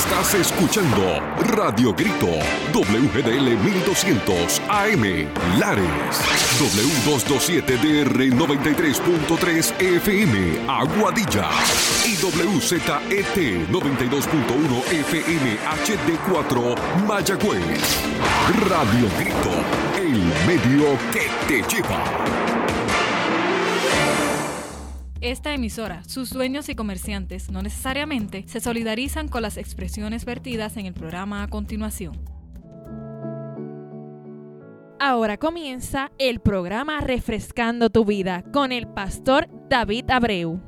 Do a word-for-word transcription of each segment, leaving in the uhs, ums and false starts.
Estás escuchando Radio Grito, W G D L mil doscientos A M, Lares, W doscientos veintisiete D R noventa y tres punto tres F M, Aguadilla, y W Z E T noventa y dos punto uno F M H D cuatro, Mayagüez. Radio Grito, el medio que te lleva. Esta emisora, sus dueños y comerciantes no necesariamente se solidarizan con las expresiones vertidas en el programa a continuación. Ahora comienza el programa Refrescando tu Vida con el pastor David Abreu.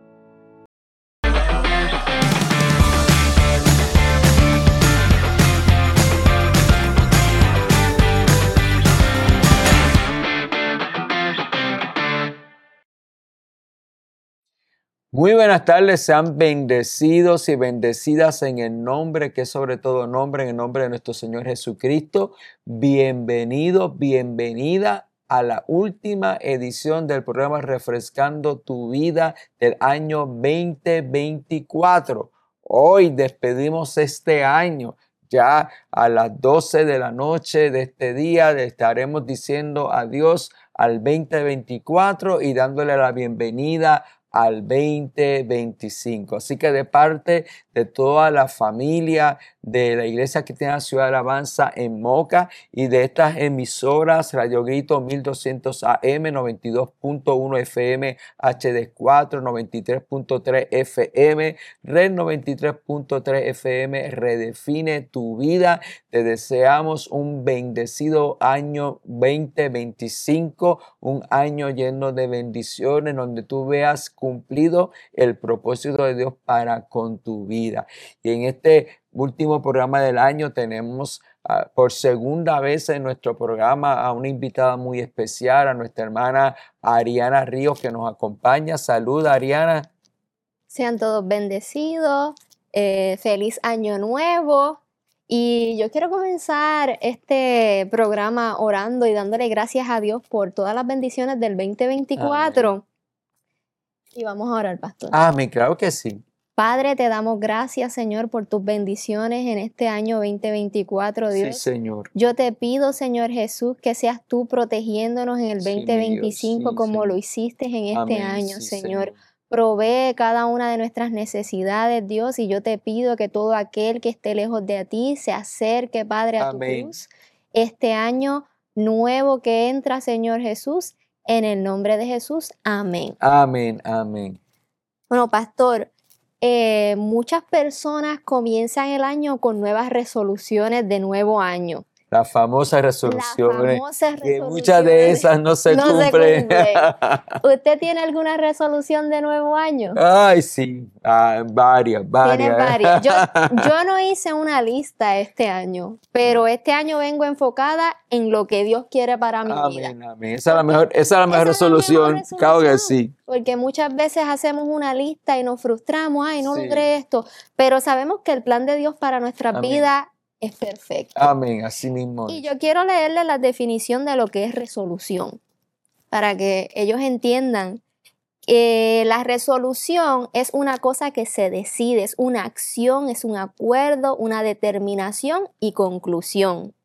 Muy buenas tardes, sean bendecidos y bendecidas en el nombre que es sobre todo nombre, en el nombre de nuestro Señor Jesucristo. Bienvenidos, bienvenida a la última edición del programa Refrescando tu Vida del año veinte veinticuatro. Hoy despedimos este año. Ya a las doce de la noche de este día le estaremos diciendo adiós al veinte veinticuatro y dándole la bienvenida al veinte veinticinco. Así que de parte de toda la familia de la Iglesia Cristiana Ciudad de Alabanza en Moca y de estas emisoras Radio Grito mil doscientos A M, noventa y dos punto uno F M H D cuatro, noventa y tres punto tres F M, Red noventa y tres punto tres F M, Redefine tu Vida. Te deseamos un bendecido año veinte veinticinco, un año lleno de bendiciones donde tú veas cumplido el propósito de Dios para con tu vida. Y en este último programa del año tenemos uh, por segunda vez en nuestro programa a una invitada muy especial, a nuestra hermana Ariana Ríos, que nos acompaña. Saluda, Ariana. Sean todos bendecidos, eh, feliz año nuevo. Y yo quiero comenzar este programa orando y dándole gracias a Dios por todas las bendiciones del veinte veinticuatro. Amén. Y vamos a orar, pastor. Amén, claro que sí. Padre, te damos gracias, Señor, por tus bendiciones en este año veinte veinticuatro, Dios. Sí, Señor. Yo te pido, Señor Jesús, que seas tú protegiéndonos en el veinte veinticinco sí, como Señor. Lo hiciste en este Amén, año, sí, Señor. Señor. Provee cada una de nuestras necesidades, Dios, y yo te pido que todo aquel que esté lejos de ti se acerque, Padre, a Amén. Tu cruz. Este año nuevo que entra, Señor Jesús, en el nombre de Jesús. Amén. Amén, amén. Bueno, pastor, Eh, muchas personas comienzan el año con nuevas resoluciones de nuevo año. Las famosas resoluciones. Las famosas resoluciones. Que muchas de esas no se no cumplen. Se cumplen. ¿Usted tiene alguna resolución de nuevo año? Ay, sí. Ah, varias, varias. Tiene varias. Yo, yo no hice una lista este año, pero este año vengo enfocada en lo que Dios quiere para mi amén, vida. Amén, amén. Esa es la mejor, esa es la mejor resolución. Claro que sí. Porque muchas veces hacemos una lista y nos frustramos. Ay, no sí. logré esto. Pero sabemos que el plan de Dios para nuestra amén. Vida es perfecto. Amén, así mismo. Y yo quiero leerle la definición de lo que es resolución, para que ellos entiendan que la resolución es una cosa que se decide, es una acción, es un acuerdo, una determinación y conclusión.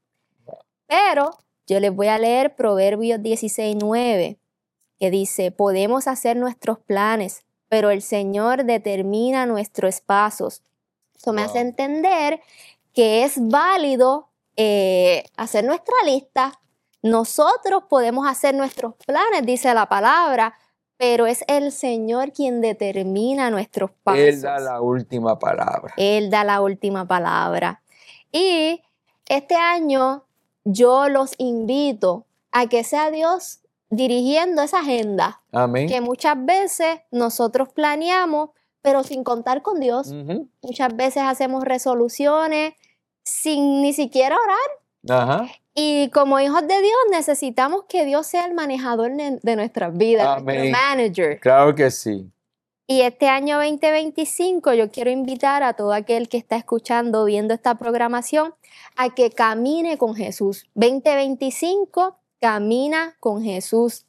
Pero yo les voy a leer Proverbios dieciséis nueve, que dice, podemos hacer nuestros planes, pero el Señor determina nuestros pasos. Eso wow. me hace entender que es válido eh, hacer nuestra lista. Nosotros podemos hacer nuestros planes, dice la palabra, pero es el Señor quien determina nuestros pasos. Él da la última palabra. Él da la última palabra. Y este año yo los invito a que sea Dios dirigiendo esa agenda. Amén. Que muchas veces nosotros planeamos, pero sin contar con Dios. Uh-huh. Muchas veces hacemos resoluciones sin ni siquiera orar. Ajá. Y como hijos de Dios necesitamos que Dios sea el manejador de nuestras vidas, Amén. Nuestro manager. Claro que sí. Y este año veinte veinticinco yo quiero invitar a todo aquel que está escuchando, viendo esta programación, a que camine con Jesús. veinte veinticinco, camina con Jesús.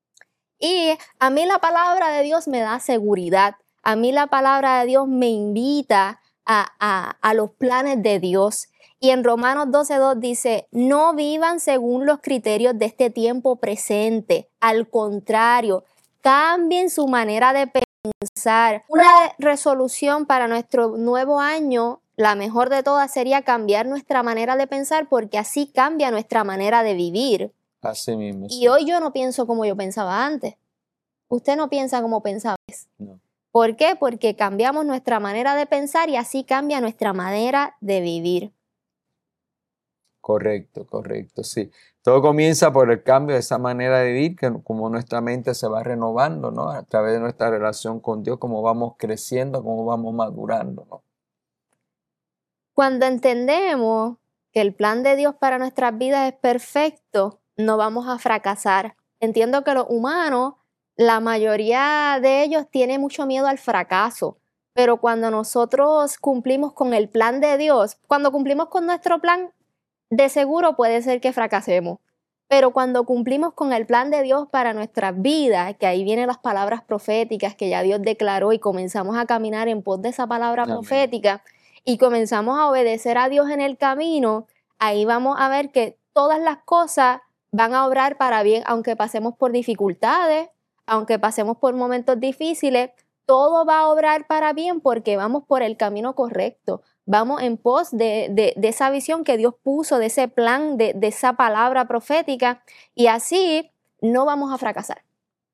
Y a mí la palabra de Dios me da seguridad. A mí la palabra de Dios me invita a, a, a los planes de Dios. Y en Romanos doce dos dice, no vivan según los criterios de este tiempo presente. Al contrario, cambien su manera de pensar. Una resolución para nuestro nuevo año, la mejor de todas, sería cambiar nuestra manera de pensar, porque así cambia nuestra manera de vivir. Así mismo. Y sí. hoy yo no pienso como yo pensaba antes. Usted no piensa como pensaba antes. No. ¿Por qué? Porque cambiamos nuestra manera de pensar y así cambia nuestra manera de vivir. Correcto, correcto, sí. Todo comienza por el cambio de esa manera de vivir, que como nuestra mente se va renovando, ¿no? A través de nuestra relación con Dios, cómo vamos creciendo, cómo vamos madurando, ¿no? Cuando entendemos que el plan de Dios para nuestras vidas es perfecto, no vamos a fracasar. Entiendo que los humanos, la mayoría de ellos tiene mucho miedo al fracaso, pero cuando nosotros cumplimos con el plan de Dios, cuando cumplimos con nuestro plan, de seguro puede ser que fracasemos, pero cuando cumplimos con el plan de Dios para nuestras vidas, que ahí vienen las palabras proféticas que ya Dios declaró y comenzamos a caminar en pos de esa palabra Amén. profética y comenzamos a obedecer a Dios en el camino, ahí vamos a ver que todas las cosas van a obrar para bien, aunque pasemos por dificultades, aunque pasemos por momentos difíciles, todo va a obrar para bien porque vamos por el camino correcto. Vamos en pos de, de, de esa visión que Dios puso, de ese plan, de, de esa palabra profética, y así no vamos a fracasar.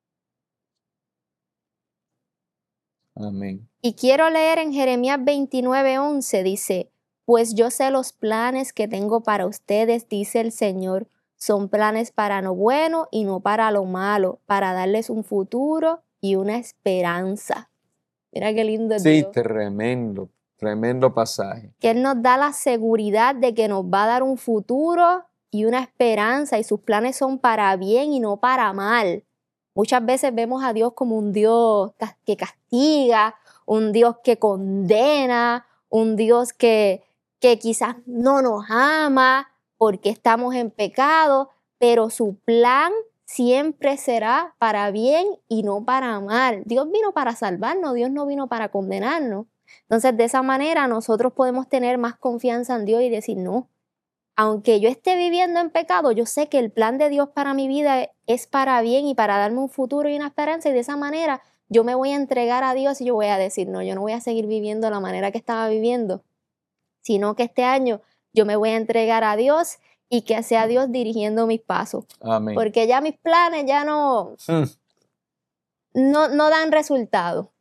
Amén. Y quiero leer en Jeremías veintinueve once, dice, pues yo sé los planes que tengo para ustedes, dice el Señor, son planes para lo bueno y no para lo malo, para darles un futuro y una esperanza. Mira qué lindo es Sí, Dios. tremendo, tremendo pasaje. Que Él nos da la seguridad de que nos va a dar un futuro y una esperanza, y sus planes son para bien y no para mal. Muchas veces vemos a Dios como un Dios que castiga, un Dios que condena, un Dios que, que quizás no nos ama porque estamos en pecado, pero su plan siempre será para bien y no para mal. Dios vino para salvarnos, Dios no vino para condenarnos. Entonces, de esa manera nosotros podemos tener más confianza en Dios y decir, no, aunque yo esté viviendo en pecado, yo sé que el plan de Dios para mi vida es para bien y para darme un futuro y una esperanza, y de esa manera yo me voy a entregar a Dios y yo voy a decir, no, yo no voy a seguir viviendo de la manera que estaba viviendo, sino que este año yo me voy a entregar a Dios y que sea Dios dirigiendo mis pasos. Amén. Porque ya mis planes ya no, Mm. no, no dan resultado.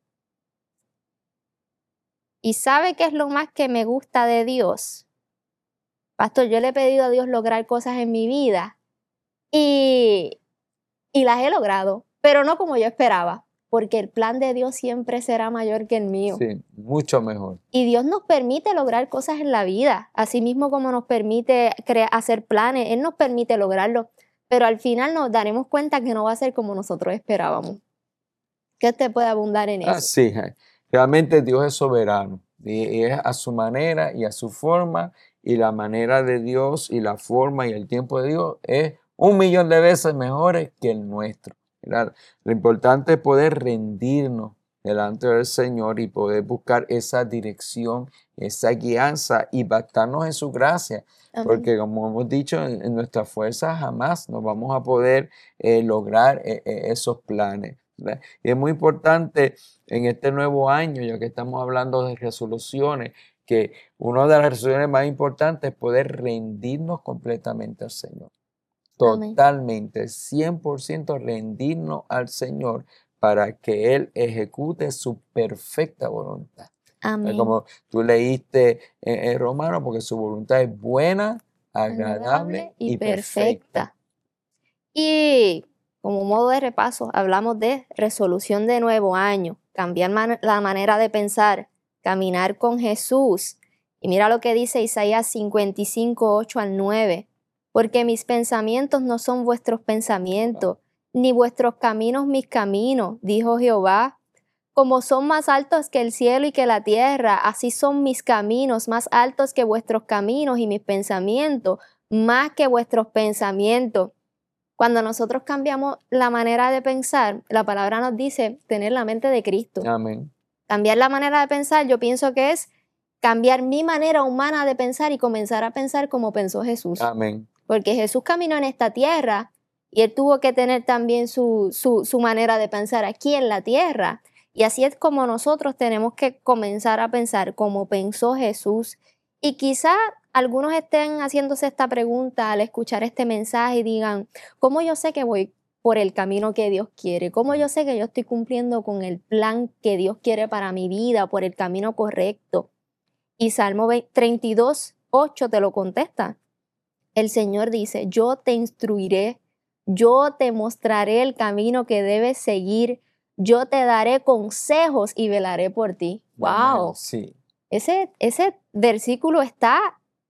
¿Y sabe qué es lo más que me gusta de Dios? Pastor, yo le he pedido a Dios lograr cosas en mi vida y, y las he logrado, pero no como yo esperaba, porque el plan de Dios siempre será mayor que el mío. Sí, mucho mejor. Y Dios nos permite lograr cosas en la vida, así mismo como nos permite crea- hacer planes, Él nos permite lograrlo, pero al final nos daremos cuenta que no va a ser como nosotros esperábamos. ¿Qué usted puede abundar en eso? Ah, sí, realmente Dios es soberano y, y es a su manera y a su forma, y la manera de Dios y la forma y el tiempo de Dios es un millón de veces mejores que el nuestro. ¿Verdad? Lo importante es poder rendirnos delante del Señor y poder buscar esa dirección, esa guianza y bastarnos en su gracia. Amén. Porque como hemos dicho, en, en nuestras fuerzas jamás nos vamos a poder eh, lograr eh, eh, esos planes, ¿verdad? Y es muy importante en este nuevo año, ya que estamos hablando de resoluciones, que una de las resoluciones más importantes es poder rendirnos completamente al Señor. Amén. Totalmente, cien por ciento rendirnos al Señor para que Él ejecute su perfecta voluntad. Amén. Como tú leíste en, en Romanos, porque su voluntad es buena, agradable, Agradable y, y perfecta. perfecta. Y como modo de repaso, hablamos de resolución de nuevo año, cambiar man- la manera de pensar, caminar con Jesús. Y mira lo que dice Isaías cincuenta y cinco, ocho al nueve. Porque mis pensamientos no son vuestros pensamientos, ni vuestros caminos mis caminos, dijo Jehová. Como son más altos que el cielo y que la tierra, así son mis caminos más altos que vuestros caminos, y mis pensamientos más que vuestros pensamientos. Cuando nosotros cambiamos la manera de pensar, la palabra nos dice tener la mente de Cristo. Amén. Cambiar la manera de pensar, yo pienso que es cambiar mi manera humana de pensar y comenzar a pensar como pensó Jesús. Amén. Porque Jesús caminó en esta tierra y Él tuvo que tener también su, su, su manera de pensar aquí en la tierra. Y así es como nosotros tenemos que comenzar a pensar como pensó Jesús. Y quizá algunos estén haciéndose esta pregunta al escuchar este mensaje y digan, ¿cómo yo sé que voy por el camino que Dios quiere? ¿Cómo yo sé que yo estoy cumpliendo con el plan que Dios quiere para mi vida, por el camino correcto? Y Salmo treinta y dos, ocho te lo contesta. El Señor dice, yo te instruiré, yo te mostraré el camino que debes seguir, yo te daré consejos y velaré por ti. ¡Wow! Sí. Ese, ese versículo está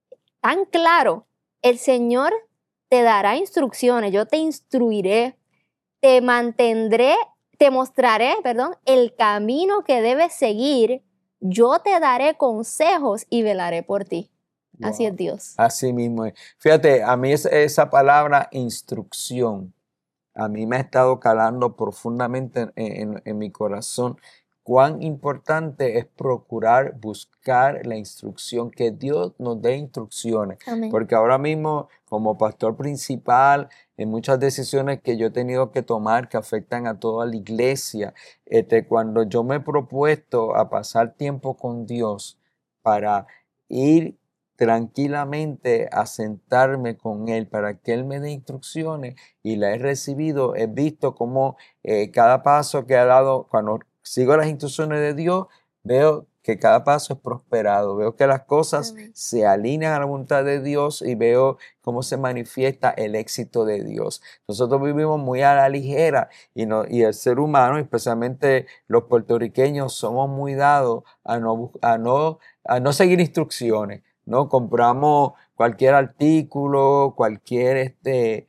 tan claro. El Señor te dará instrucciones, yo te instruiré, te mantendré, te mostraré, perdón, el camino que debes seguir, yo te daré consejos y velaré por ti. Wow. Así es Dios. Así mismo es. Fíjate, a mí es, esa palabra instrucción, a mí me ha estado calando profundamente en, en, en mi corazón. Cuán importante es procurar buscar la instrucción, que Dios nos dé instrucciones. Amén. Porque ahora mismo, como pastor principal, en muchas decisiones que yo he tenido que tomar que afectan a toda la iglesia, este, cuando yo me he propuesto a pasar tiempo con Dios para ir tranquilamente a sentarme con Él para que Él me dé instrucciones y la he recibido, he visto cómo eh, cada paso que ha dado, cuando sigo las instrucciones de Dios, veo que cada paso es prosperado, veo que las cosas Amén. se alinean a la voluntad de Dios y veo cómo se manifiesta el éxito de Dios. Nosotros vivimos muy a la ligera y, no, y el ser humano, especialmente los puertorriqueños, somos muy dados a no, a no, a no seguir instrucciones, ¿no? Compramos cualquier artículo, cualquier este...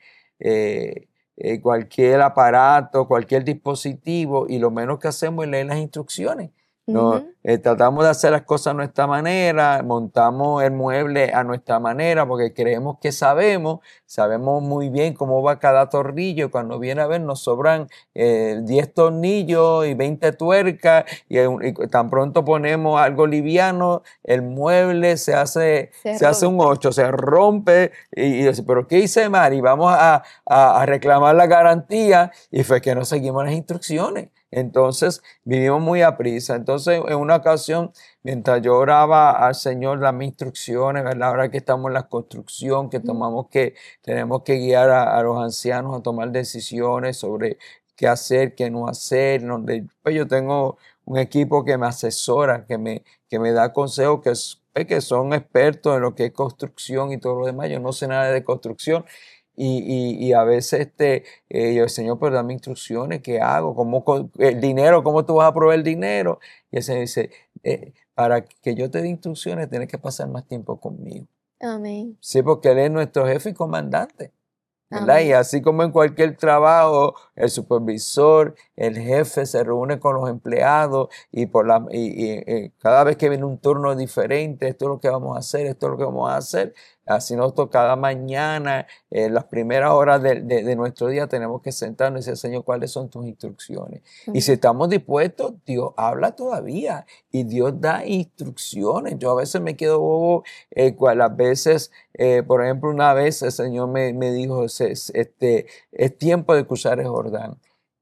Eh, Eh, cualquier aparato, cualquier dispositivo, y lo menos que hacemos es leer las instrucciones. No, Uh-huh. eh, tratamos de hacer las cosas a nuestra manera, montamos el mueble a nuestra manera porque creemos que sabemos, sabemos muy bien cómo va cada tornillo. Cuando viene a ver nos sobran eh, diez tornillos y veinte tuercas y, y tan pronto ponemos algo liviano, el mueble se hace, Se se hace un ocho, se rompe y, y dice, pero ¿qué hice mal? Y vamos a, a, a reclamar la garantía y fue que no seguimos las instrucciones. Entonces vivimos muy a prisa. Entonces en una ocasión, mientras yo oraba al Señor las instrucciones, ¿verdad? Ahora que estamos en la construcción, que tomamos que, tenemos que guiar a, a los ancianos a tomar decisiones sobre qué hacer, qué no hacer. Donde, pues yo tengo un equipo que me asesora, que me, que me da consejos, que, es, que son expertos en lo que es construcción y todo lo demás. Yo no sé nada de construcción. Y, y, y a veces este, eh, yo, Señor, pero dame instrucciones, ¿qué hago? ¿Cómo, el dinero, ¿cómo tú vas a proveer el dinero? Y el Señor dice, eh, para que yo te dé instrucciones, tienes que pasar más tiempo conmigo. Amén. Sí, porque Él es nuestro jefe y comandante, ¿verdad? Amén. Y así como en cualquier trabajo, el supervisor, el jefe se reúne con los empleados y, por la, y, y, y cada vez que viene un turno diferente, esto es lo que vamos a hacer, esto es lo que vamos a hacer. Así nosotros cada mañana, en eh, las primeras horas de, de, de nuestro día, tenemos que sentarnos y decir, Señor, ¿cuáles son tus instrucciones? Mm. Y si estamos dispuestos, Dios habla todavía y Dios da instrucciones. Yo a veces me quedo bobo, eh, las veces, eh, por ejemplo, una vez el Señor me, me dijo, este, es tiempo de cruzar el Jordán.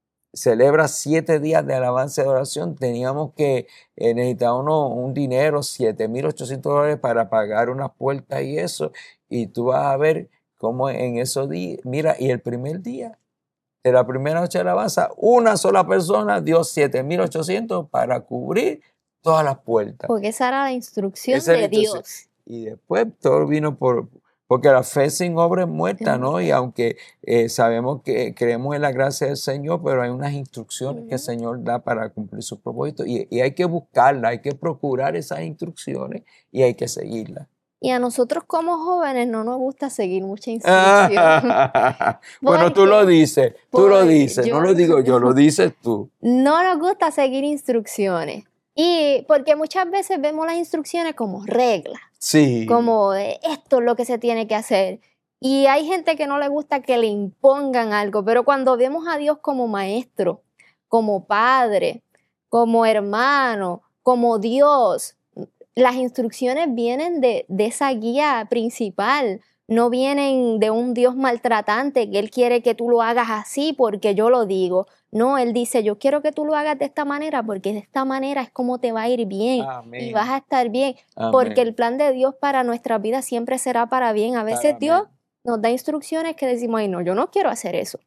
Celebra siete días de alabanza y de oración. Teníamos que eh, necesitábamos un dinero, siete mil ochocientos dólares para pagar unas puertas y eso. Y tú vas a ver cómo en esos días, mira, y el primer día de la primera noche de alabanza, una sola persona dio siete mil ochocientos para cubrir todas las puertas. Porque esa era la instrucción Esa era de la instrucción. Dios. Y después todo vino por... Porque la fe sin obra es muerta, ¿no? Y aunque eh, sabemos que creemos en la gracia del Señor, pero hay unas instrucciones uh-huh. que el Señor da para cumplir sus propósitos. Y, y hay que buscarlas, hay que procurar esas instrucciones y hay que seguirlas. Y a nosotros como jóvenes no nos gusta seguir mucha instrucción. Bueno, tú lo dices, tú lo dices, yo, no lo digo yo, lo dices tú. No nos gusta seguir instrucciones. Y porque muchas veces vemos las instrucciones como reglas. Sí. Como esto es lo que se tiene que hacer. Y hay gente que no le gusta que le impongan algo, pero cuando vemos a Dios como maestro, como padre, como hermano, como Dios, las instrucciones vienen de, de esa guía principal, no vienen de un Dios maltratante que Él quiere que tú lo hagas así porque yo lo digo. No, Él dice, yo quiero que tú lo hagas de esta manera porque de esta manera es como te va a ir bien. Amén. Y vas a estar bien. Amén. Porque el plan de Dios para nuestras vidas siempre será para bien. A veces Amén. Dios nos da instrucciones que decimos, ay no, yo no quiero hacer eso.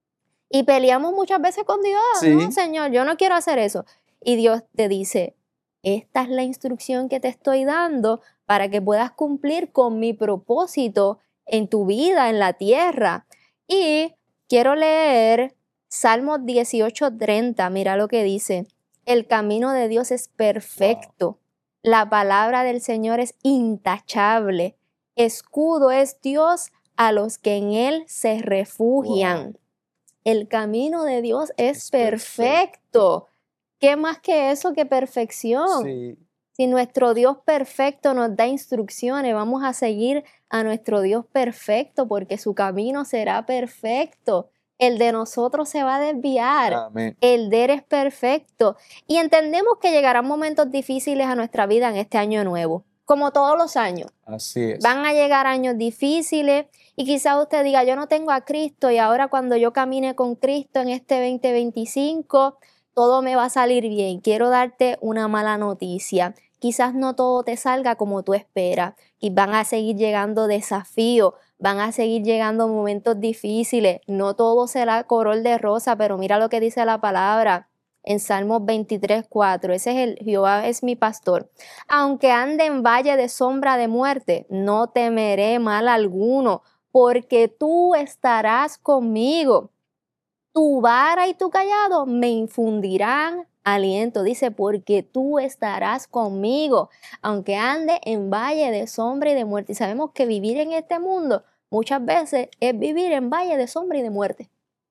Y peleamos muchas veces con Dios, Sí. no, Señor, yo no quiero hacer eso. Y Dios te dice, esta es la instrucción que te estoy dando para que puedas cumplir con mi propósito en tu vida, en la tierra. Y quiero leer Salmos dieciocho treinta, mira lo que dice. El camino de Dios es perfecto. Wow. La palabra del Señor es intachable. Escudo es Dios a los que en Él se refugian. Wow. El camino de Dios es, es perfecto. perfecto. ¿Qué más que eso que perfección? Sí. Si nuestro Dios perfecto nos da instrucciones, vamos a seguir a nuestro Dios perfecto porque su camino será perfecto. El de nosotros se va a desviar. Amén. El de Él es perfecto. Y entendemos que llegarán momentos difíciles a nuestra vida en este año nuevo, como todos los años. Así es. Van a llegar años difíciles y quizás usted diga, yo no tengo a Cristo y ahora cuando yo camine con Cristo en este veinte veinticinco, todo me va a salir bien. Quiero darte una mala noticia. Quizás no todo te salga como tú esperas y van a seguir llegando desafíos, van a seguir llegando momentos difíciles. No todo será color de rosa, pero mira lo que dice la palabra en Salmos veintitrés cuatro. Ese es el Jehová es mi pastor. Aunque ande en valle de sombra de muerte, no temeré mal alguno, porque tú estarás conmigo. Tu vara y tu callado me infundirán aliento. Dice, porque tú estarás conmigo, aunque ande en valle de sombra y de muerte. Y sabemos que vivir en este mundo muchas veces es vivir en valle de sombra y de muerte.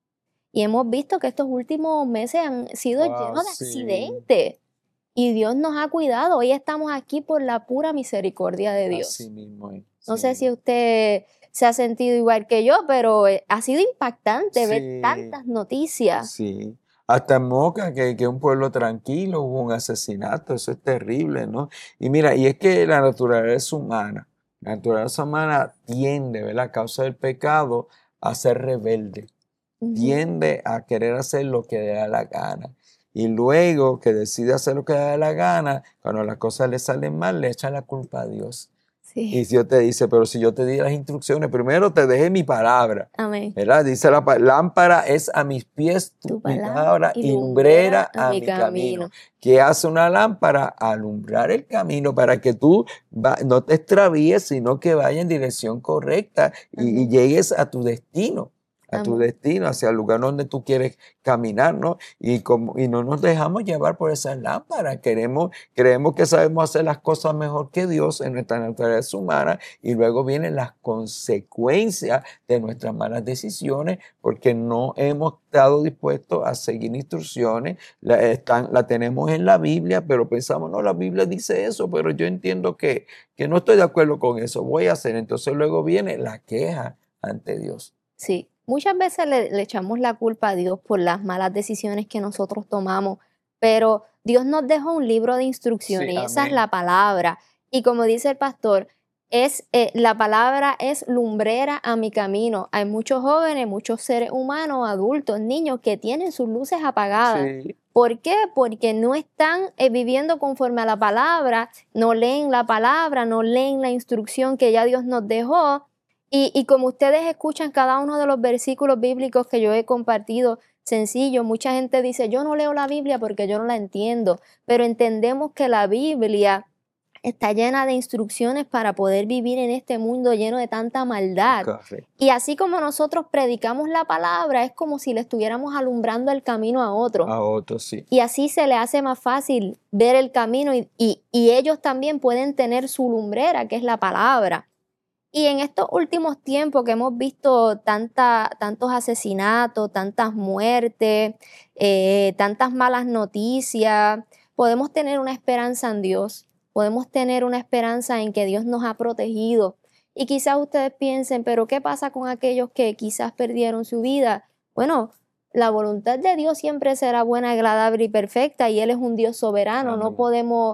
Y hemos visto que estos últimos meses han sido wow, llenos de sí. accidentes. Y Dios nos ha cuidado. Hoy estamos aquí por la pura misericordia de Dios. Así mismo es. Sí. No sé si usted se ha sentido igual que yo, pero ha sido impactante sí. ver tantas noticias. Sí. Hasta en Moca, que es un pueblo tranquilo, hubo un asesinato, eso es terrible, ¿no? Y mira, y es que la naturaleza humana, la naturaleza humana tiende, ¿verdad? A causa del pecado, a ser rebelde. Uh-huh. Tiende a querer hacer lo que le da la gana. Y luego que decide hacer lo que le da la gana, cuando las cosas le salen mal, le echa la culpa a Dios. Sí. Y Dios te dice, pero si yo te di las instrucciones, primero te dejé mi palabra. Amén. ¿Verdad? Dice la lámpara es a mis pies tu, tu palabra, palabra y lumbrera a, a mi camino. camino. ¿Qué hace una lámpara? Alumbrar el camino para que tú va, no te extravíes, sino que vaya en dirección correcta y, y llegues a tu destino. a tu destino, hacia el lugar donde tú quieres caminar, ¿no? Y, como, y no nos dejamos llevar por esas lámparas. Queremos, creemos que sabemos hacer las cosas mejor que Dios en nuestra naturaleza humana y luego vienen las consecuencias de nuestras malas decisiones porque no hemos estado dispuestos a seguir instrucciones. La, están, la tenemos en la Biblia, pero pensamos, no, la Biblia dice eso, pero yo entiendo que, que no estoy de acuerdo con eso, voy a hacer. Entonces luego viene la queja ante Dios. Sí. Muchas veces le, le echamos la culpa a Dios por las malas decisiones que nosotros tomamos, pero Dios nos dejó un libro de instrucciones sí, y esa amén. Es la palabra. Y como dice el pastor, es, eh, la palabra es lumbrera a mi camino. Hay muchos jóvenes, muchos seres humanos, adultos, niños que tienen sus luces apagadas. Sí. ¿Por qué? Porque no están eh, viviendo conforme a la palabra, no leen la palabra, no leen la instrucción que ya Dios nos dejó. Y, y como ustedes escuchan cada uno de los versículos bíblicos que yo he compartido, sencillo, mucha gente dice, yo no leo la Biblia porque yo no la entiendo, pero entendemos que la Biblia está llena de instrucciones para poder vivir en este mundo lleno de tanta maldad. Correcto. Y así como nosotros predicamos la palabra, es como si le estuviéramos alumbrando el camino a otro. A otro, sí. Y así se le hace más fácil ver el camino y, y, y ellos también pueden tener su lumbrera, que es la palabra. Y en estos últimos tiempos que hemos visto tanta, tantos asesinatos, tantas muertes, eh, tantas malas noticias, podemos tener una esperanza en Dios, podemos tener una esperanza en que Dios nos ha protegido. Y quizás ustedes piensen, pero ¿qué pasa con aquellos que quizás perdieron su vida? Bueno, la voluntad de Dios siempre será buena, agradable y perfecta y Él es un Dios soberano, Amén. no podemos...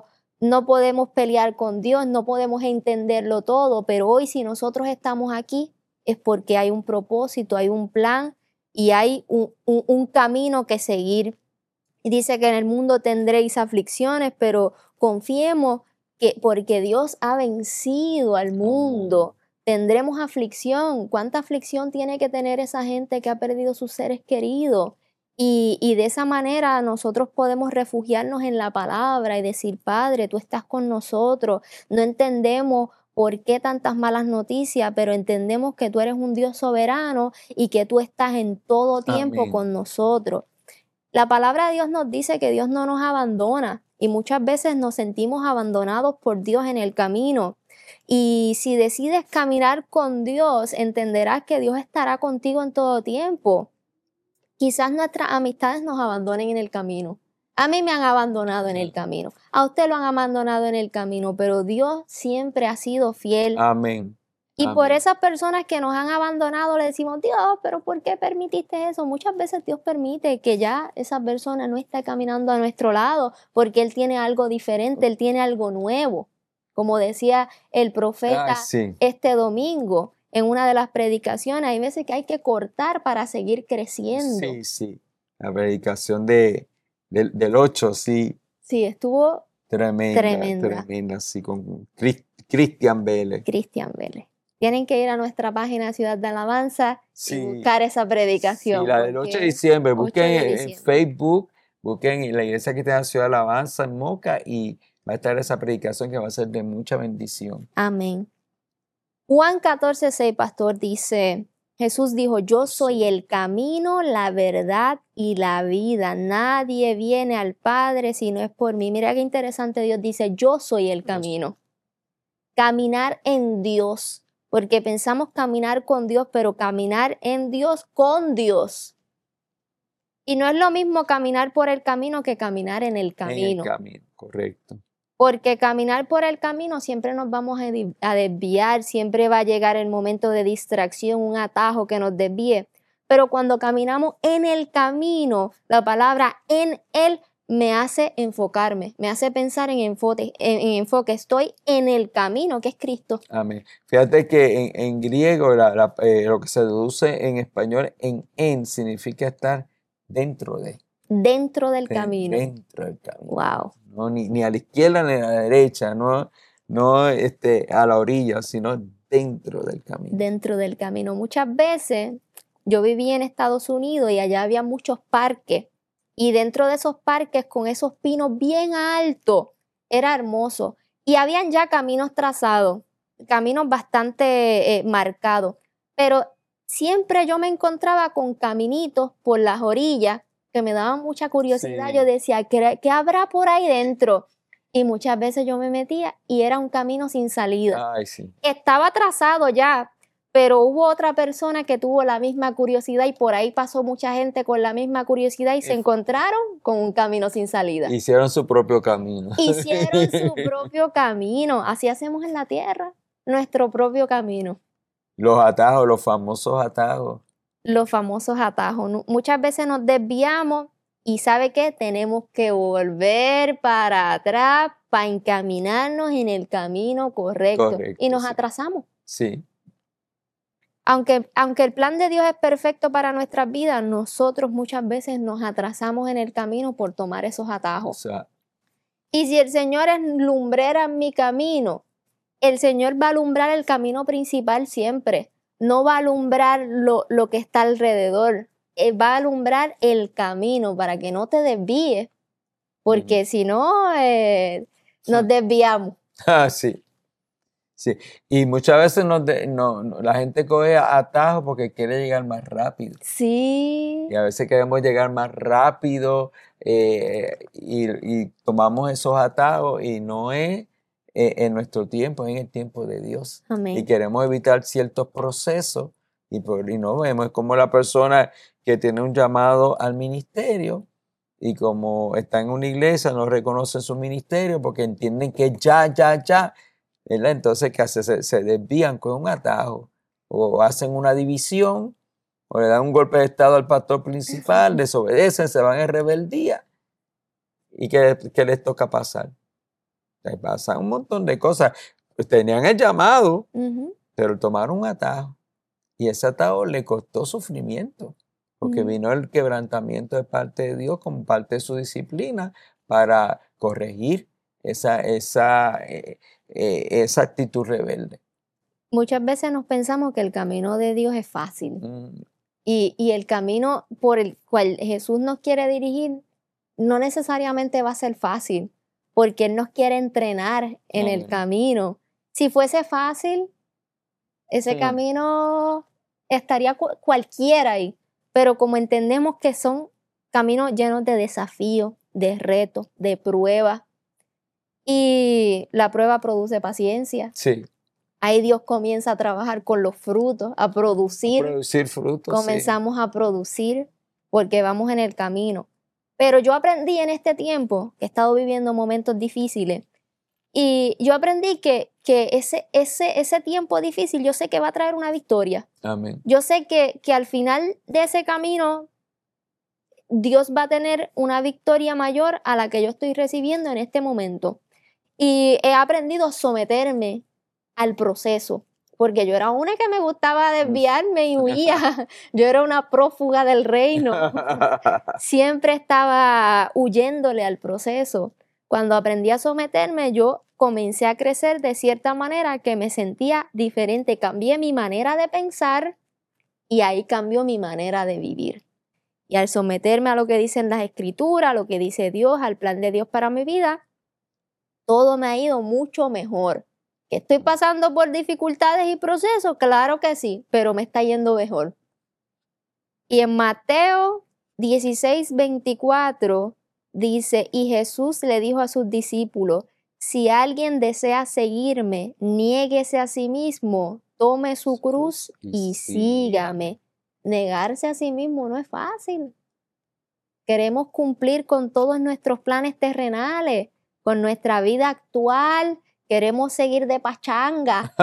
no podemos pelear con Dios, no podemos entenderlo todo, pero hoy si nosotros estamos aquí es porque hay un propósito, hay un plan y hay un, un, un camino que seguir. Y dice que en el mundo tendréis aflicciones, pero confiemos que porque Dios ha vencido al mundo, tendremos aflicción. ¿Cuánta aflicción tiene que tener esa gente que ha perdido sus seres queridos? Y, y de esa manera nosotros podemos refugiarnos en la palabra y decir, Padre, tú estás con nosotros. No entendemos por qué tantas malas noticias, pero entendemos que tú eres un Dios soberano y que tú estás en todo tiempo Amén. con nosotros. La palabra de Dios nos dice que Dios no nos abandona y muchas veces nos sentimos abandonados por Dios en el camino. Y si decides caminar con Dios, entenderás que Dios estará contigo en todo tiempo. Quizás nuestras amistades nos abandonen en el camino. A mí me han abandonado en el camino. A usted lo han abandonado en el camino, pero Dios siempre ha sido fiel. Amén. Y Amén. por esas personas que nos han abandonado le decimos, Dios, pero ¿por qué permitiste eso? Muchas veces Dios permite que ya esa persona no esté caminando a nuestro lado porque Él tiene algo diferente, Él tiene algo nuevo. Como decía el profeta Ay, sí. este domingo en una de las predicaciones, hay veces que hay que cortar para seguir creciendo. Sí, sí. La predicación de, del, del ocho, sí. Sí, estuvo Tremenda, Tremenda. tremenda, sí, con Cris- Cristian Vélez. Cristian Vélez. Tienen que ir a nuestra página Ciudad de Alabanza Sí. y buscar esa predicación. Sí, la del porque- ocho de diciembre. ocho Busquen de en- en diciembre. Facebook, busquen en la Iglesia Cristiana Ciudad de Alabanza en Moca y va a estar esa predicación que va a ser de mucha bendición. Amén. Juan catorce seis, pastor, dice, Jesús dijo, yo soy el camino, la verdad y la vida. Nadie viene al Padre si no es por mí. Mira qué interesante, Dios dice, yo soy el camino. Caminar en Dios, porque pensamos caminar con Dios, pero caminar en Dios con Dios. Y no es lo mismo caminar por el camino que caminar en el camino. En el camino, correcto. Porque caminar por el camino siempre nos vamos a di- a desviar, siempre va a llegar el momento de distracción, un atajo que nos desvíe. Pero cuando caminamos en el camino, la palabra en él me hace enfocarme, me hace pensar en enfoque, en, en enfoque. Estoy en el camino, que es Cristo. Amén. Fíjate que en, en griego la- la- eh, lo que se traduce en español en en significa estar dentro de. Dentro del de- camino. Dentro del camino. Wow. No, ni, ni a la izquierda ni a la derecha, no, no este, a la orilla, sino dentro del camino. Dentro del camino. Muchas veces yo viví en Estados Unidos y allá había muchos parques. Y dentro de esos parques, con esos pinos bien altos, era hermoso. Y habían ya caminos trazados, caminos bastante eh, marcados. Pero siempre yo me encontraba con caminitos por las orillas que me daban mucha curiosidad. Sí. Yo decía, ¿qué, qué habrá por ahí dentro? Y muchas veces yo me metía y era un camino sin salida. Ay, sí. Estaba trazado ya, pero hubo otra persona que tuvo la misma curiosidad y por ahí pasó mucha gente con la misma curiosidad y se Eh. encontraron con un camino sin salida. Hicieron su propio camino. Hicieron su propio camino. Así hacemos en la tierra, nuestro propio camino. Los atajos, los famosos atajos. Los famosos atajos. Nu- Muchas veces nos desviamos y ¿sabe qué? Tenemos que volver para atrás para encaminarnos en el camino correcto. Correcto, y nos sí. atrasamos. Sí, Aunque, aunque el plan de Dios es perfecto para nuestras vidas, nosotros muchas veces nos atrasamos en el camino por tomar esos o atajos. sea, Y si el Señor es lumbrera en mi camino, el Señor va a alumbrar el camino principal siempre. No va a alumbrar lo, lo que está alrededor. Él va a alumbrar el camino para que no te desvíes, porque si no, eh, nos desviamos. ah, sí. Sí. Y muchas veces nos de- no, no, la gente coge atajos porque quiere llegar más rápido. Sí, Y a veces queremos llegar más rápido eh, y, y tomamos esos atajos y no es eh, en nuestro tiempo, es en el tiempo de Dios. Y amén. queremos evitar ciertos procesos y, por, y no vemos. Es como la persona que tiene un llamado al ministerio y como está en una iglesia no reconoce su ministerio porque entienden que ya, ya, ya. ¿Verdad? Entonces, ¿qué hace? Se, se desvían con un atajo o hacen una división o le dan un golpe de estado al pastor principal, desobedecen, se van en rebeldía. ¿Y qué, qué les toca pasar? Te pasan un montón de cosas. Pues tenían el llamado, Ujú, pero tomaron un atajo. Y ese atajo le costó sufrimiento, porque ujú. vino el quebrantamiento de parte de Dios como parte de su disciplina para corregir esa, esa, eh, eh, esa actitud rebelde. Muchas veces nos pensamos que el camino de Dios es fácil. Mm, Y, y el camino por el cual Jesús nos quiere dirigir no necesariamente va a ser fácil, porque Él nos quiere entrenar en el amén. camino. Si fuese fácil, ese Mm, camino estaría cu- cualquiera ahí, pero como entendemos que son caminos llenos de desafíos, de retos, de pruebas, y la prueba produce paciencia, sí, ahí Dios comienza a trabajar con los frutos, a a producir. producir frutos, sí. Comenzamos a producir porque vamos en el camino. Pero yo aprendí en este tiempo, que he estado viviendo momentos difíciles, y yo aprendí que, que ese, ese, ese tiempo difícil yo sé que va a traer una victoria. Amén. Yo sé que, que al final de ese camino Dios va a tener una victoria mayor a la que yo estoy recibiendo en este momento. Y he aprendido a someterme al proceso, porque yo era una que me gustaba desviarme y huía. Yo era una prófuga del reino. Siempre estaba huyéndole al proceso. Cuando aprendí a someterme, yo comencé a crecer de cierta manera que me sentía diferente. Cambié mi manera de pensar y ahí cambió mi manera de vivir. Y al someterme a lo que dicen las escrituras, a lo que dice Dios, al plan de Dios para mi vida, todo me ha ido mucho mejor. ¿Que estoy pasando por dificultades y procesos? Claro que sí, pero me está yendo mejor. Y en Mateo dieciséis, veinticuatro dice, y Jesús le dijo a sus discípulos, si alguien desea seguirme, niéguese a sí mismo, tome su cruz y sígame. Negarse a sí mismo no es fácil. Queremos cumplir con todos nuestros planes terrenales, con nuestra vida actual, queremos seguir de pachanga.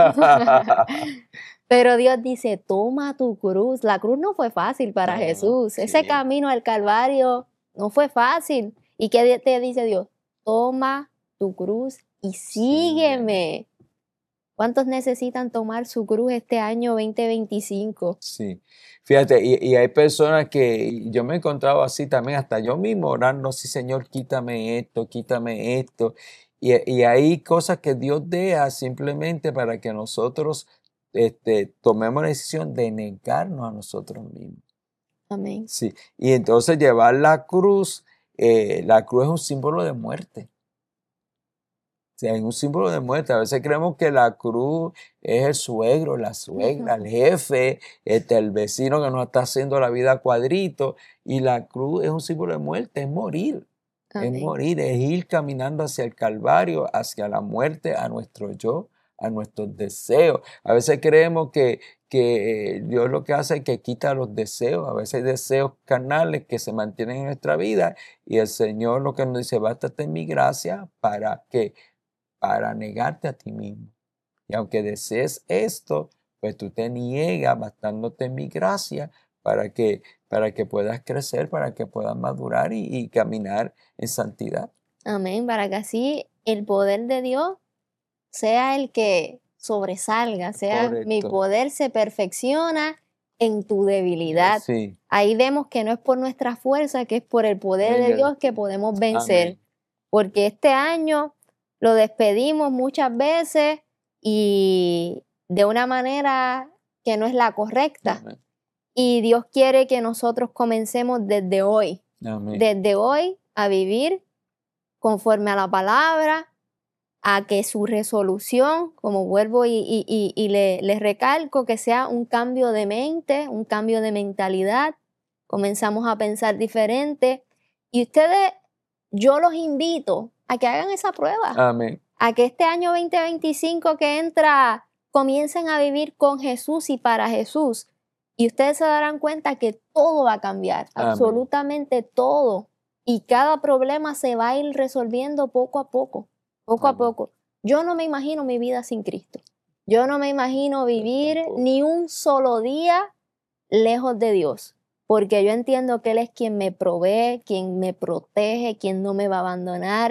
Pero Dios dice, toma tu cruz. La cruz no fue fácil para No, Jesús. sí. Ese camino al Calvario no fue fácil. ¿Y qué te dice Dios? Toma tu cruz y sígueme. ¿Cuántos necesitan tomar su cruz este año veinte veinticinco? Sí, fíjate, y, y hay personas que yo me he encontrado así también, hasta yo mismo orando, sí, Señor, quítame esto, quítame esto. Y, y hay cosas que Dios deja simplemente para que nosotros este, tomemos la decisión de negarnos a nosotros mismos. Amén. Sí, y entonces llevar la cruz, eh, la cruz es un símbolo de muerte. Sí, hay un símbolo de muerte. A veces creemos que la cruz es el suegro, la suegra, el jefe, este, el vecino que nos está haciendo la vida a cuadrito. Y la cruz es un símbolo de muerte, es morir. Amén. Es morir, es ir caminando hacia el Calvario, hacia la muerte, a nuestro yo, a nuestros deseos. A veces creemos que, que Dios lo que hace es que quita los deseos. A veces hay deseos carnales que se mantienen en nuestra vida. Y el Señor lo que nos dice, bástate en mi gracia para que para negarte a ti mismo. Y aunque desees esto, pues tú te niegas bastándote en mi gracia para que, para que puedas crecer, para que puedas madurar y, y caminar en santidad. Amén, para que así el poder de Dios sea el que sobresalga, sea mi Correcto. poder se perfecciona en tu debilidad. Sí. Ahí vemos que no es por nuestra fuerza, que es por el poder de Amén. Dios que podemos vencer. Amén. Porque este año lo despedimos muchas veces y de una manera que no es la correcta. Amén. Y Dios quiere que nosotros comencemos desde hoy, Amén. desde hoy a vivir conforme a la palabra, a que su resolución, como vuelvo y, y, y, y le, le recalco, que sea un cambio de mente, un cambio de mentalidad. Comenzamos a pensar diferente. Y ustedes, yo los invito a que hagan esa prueba, Amén. a que este año veinte veinticinco que entra, comiencen a vivir con Jesús y para Jesús. Y ustedes se darán cuenta que todo va a cambiar, Amén. absolutamente todo. Y cada problema se va a ir resolviendo poco a poco, poco Amén. a poco. Yo no me imagino mi vida sin Cristo. Yo no me imagino vivir tampoco. ni un solo día lejos de Dios, porque yo entiendo que Él es quien me provee, quien me protege, quien no me va a abandonar.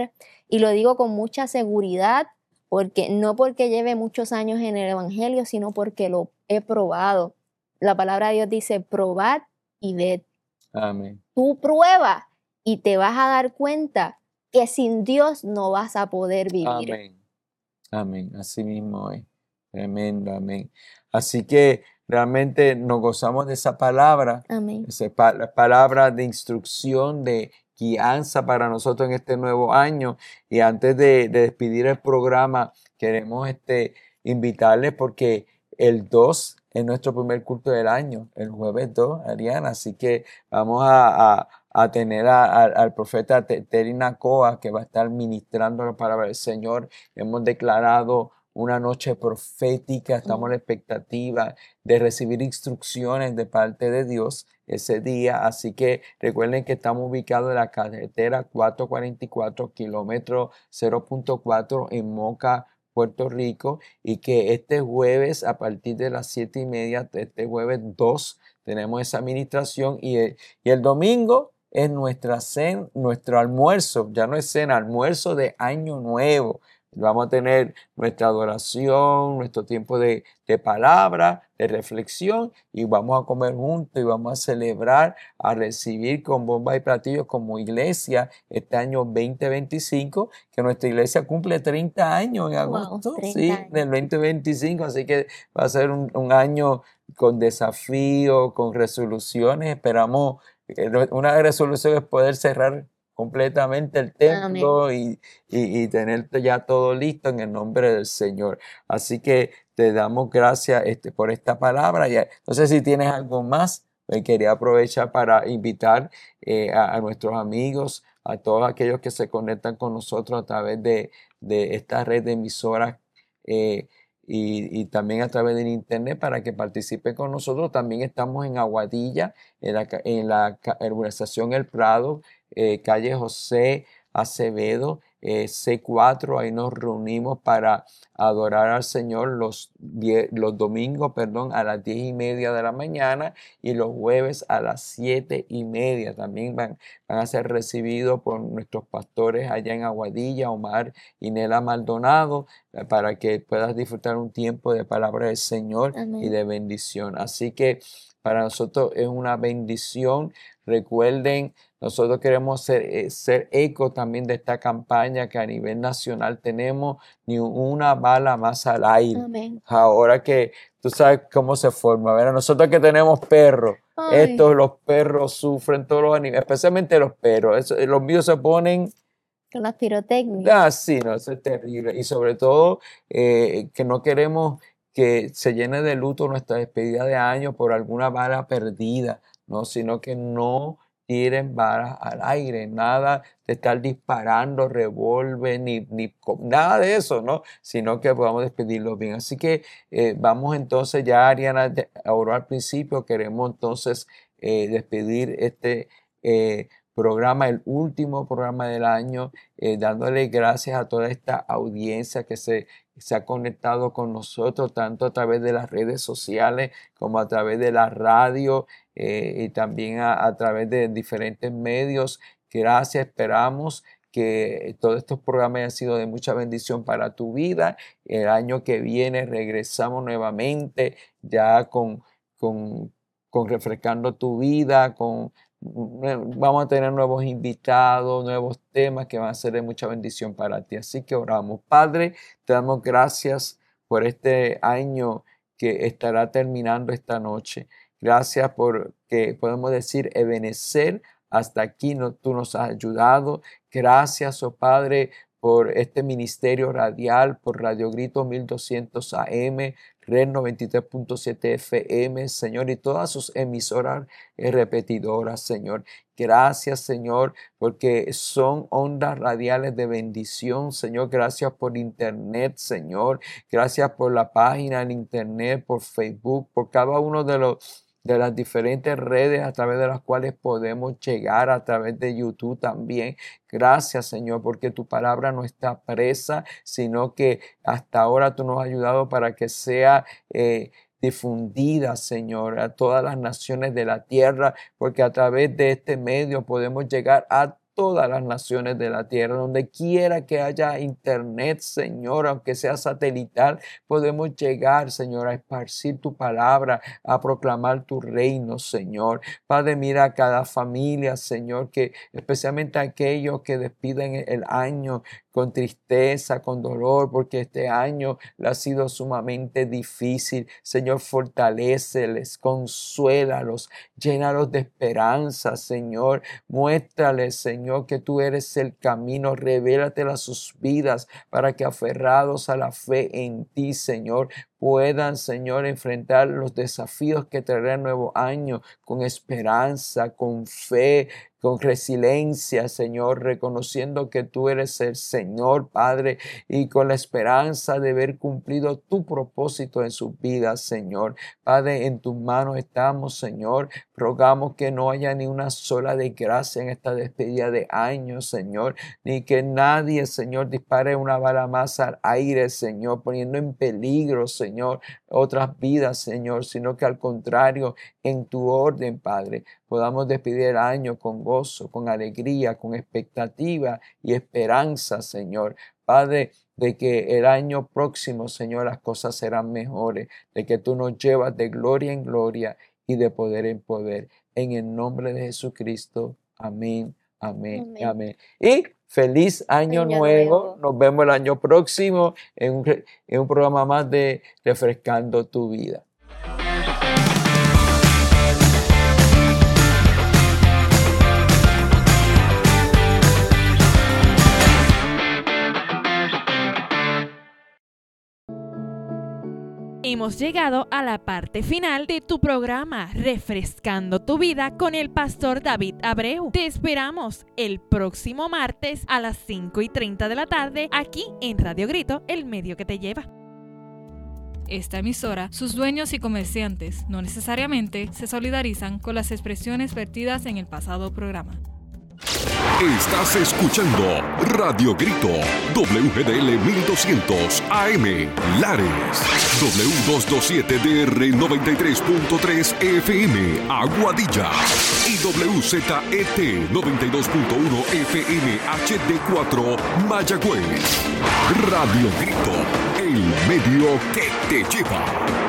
Y lo digo con mucha seguridad, porque no porque lleve muchos años en el Evangelio, sino porque lo he probado. La palabra de Dios dice, probad y ved. Amén. Tú prueba y te vas a dar cuenta que sin Dios no vas a poder vivir. Amén. Amén. Así mismo es. Tremendo. Amén. Así que realmente nos gozamos de esa palabra. Amén. Esa pa- palabra de instrucción, de guianza para nosotros en este nuevo año. Y antes de, de despedir el programa, queremos este, invitarles porque el dos es nuestro primer culto del año, el jueves dos, Ariana. Así que vamos a, a, a tener a, a, al profeta Terry Nacoa, que va a estar ministrando la palabra del Señor. Hemos declarado una noche profética, estamos en la expectativa de recibir instrucciones de parte de Dios ese día. Así que recuerden que estamos ubicados en la carretera cuatrocientos cuarenta y cuatro, kilómetro cero punto cuatro en Moca, Puerto Rico, y que este jueves a partir de las siete y media, este jueves dos, tenemos esa administración y el, y el domingo es nuestra cena, nuestro almuerzo, ya no es cena, almuerzo de Año Nuevo. Vamos a tener nuestra adoración, nuestro tiempo de, de palabra, de reflexión, y vamos a comer juntos y vamos a celebrar, a recibir con bombas y platillos como iglesia este año veinte veinticinco, que nuestra iglesia cumple treinta años en agosto, Wow, sí, años. del veinte veinticinco, así que va a ser un, un año con desafío, con resoluciones. Esperamos, eh, una resolución es poder cerrar completamente el templo y, y, y tener ya todo listo en el nombre del Señor. Así que te damos gracias este, por esta palabra. Ya, no sé si tienes algo más. Me quería aprovechar para invitar eh, a, a nuestros amigos, a todos aquellos que se conectan con nosotros a través de, de esta red de emisoras eh, y, y también a través del internet para que participen con nosotros. También estamos en Aguadilla, en la, en la urbanización El Prado, Eh, calle José Acevedo, eh, C cuatro. Ahí nos reunimos para adorar al Señor los, die, los domingos perdón, a las diez y media de la mañana y los jueves a las siete y media. También van, van a ser recibidos por nuestros pastores allá en Aguadilla, Omar y Nela Maldonado, eh, para que puedas disfrutar un tiempo de palabra del Señor. Amén. Y de bendición. Así que para nosotros es una bendición. Recuerden, nosotros queremos ser, eh, ser eco también de esta campaña que a nivel nacional tenemos ni una bala más al aire. Amén. Ahora que tú sabes cómo se forma, ¿verdad? Nosotros que tenemos perros, Ay. estos los perros sufren, todos los animales, especialmente los perros. Eso, los míos se ponen... Con las pirotecnias. Ah, sí, no, eso es terrible. Y sobre todo eh, que no queremos que se llene de luto nuestra despedida de año por alguna bala perdida, ¿no? Sino que no tiren balas al aire, nada de estar disparando revólver, ni, ni nada de eso, ¿no? Sino que podamos despedirlo bien. Así que eh, vamos entonces, ya Ariana oró al principio, queremos entonces eh, despedir este eh, programa, el último programa del año, eh, dándole gracias a toda esta audiencia que se, se ha conectado con nosotros, tanto a través de las redes sociales como a través de la radio eh, y también a, a través de diferentes medios. Gracias, esperamos que todos estos programas hayan sido de mucha bendición para tu vida. El año que viene regresamos nuevamente ya con, con, con refrescando tu vida, con vamos a tener nuevos invitados, nuevos temas que van a ser de mucha bendición para ti. Así que oramos. Padre, te damos gracias por este año que estará terminando esta noche. Gracias por que podemos decir Ebenezer, hasta aquí no, tú nos has ayudado. Gracias, oh Padre, por este ministerio radial, por Radio Grito mil doscientos A M, Red noventa y tres punto siete F M, Señor, y todas sus emisoras repetidoras, Señor. Gracias, Señor, porque son ondas radiales de bendición, Señor. Gracias por internet, Señor. Gracias por la página en internet, por Facebook, por cada uno de los de las diferentes redes a través de las cuales podemos llegar, a través de YouTube también. Gracias, Señor, porque tu palabra no está presa, sino que hasta ahora tú nos has ayudado para que sea eh, difundida, Señor, a todas las naciones de la tierra, porque a través de este medio podemos llegar a todas las naciones de la tierra. Donde quiera que haya internet, Señor, aunque sea satelital, podemos llegar, Señor, a esparcir tu palabra, a proclamar tu reino, Señor. Padre, mira a cada familia, Señor, que especialmente aquellos que despiden el año con tristeza, con dolor, porque este año le ha sido sumamente difícil. Señor, fortaléceles, consuélalos, llénalos de esperanza, Señor. Muéstrales, Señor, que tú eres el camino. Revélatela a sus vidas para que, aferrados a la fe en ti, Señor, puedan, Señor, enfrentar los desafíos que traerá el nuevo año con esperanza, con fe, con resiliencia, Señor, reconociendo que tú eres el Señor, Padre, y con la esperanza de haber cumplido tu propósito en sus vidas, Señor. Padre, en tus manos estamos, Señor. Rogamos que no haya ni una sola desgracia en esta despedida de año, Señor, ni que nadie, Señor, dispare una bala más al aire, Señor, poniendo en peligro, Señor, otras vidas, Señor, sino que al contrario, en tu orden, Padre, podamos despedir el año con gozo, con alegría, con expectativa y esperanza, Señor. Padre, de que el año próximo, Señor, las cosas serán mejores, de que tú nos llevas de gloria en gloria y de poder en poder. En el nombre de Jesucristo. Amén, amén, amén. amén. Y feliz año, año nuevo. nuevo. Nos vemos el año próximo en un, en un programa más de Refrescando tu Vida. Hemos llegado a la parte final de tu programa Refrescando tu Vida con el pastor David Abreu. Te esperamos el próximo martes a las cinco y treinta de la tarde aquí en Radio Grito, el medio que te lleva. Esta emisora, sus dueños y comerciantes no necesariamente se solidarizan con las expresiones vertidas en el pasado programa. Estás escuchando Radio Grito, W G D L mil doscientos A M, Lares, W doscientos veintisiete D R noventa y tres punto tres F M, Aguadilla, y W Z E T noventa y dos punto uno F M H D cuatro, Mayagüez. Radio Grito, el medio que te lleva.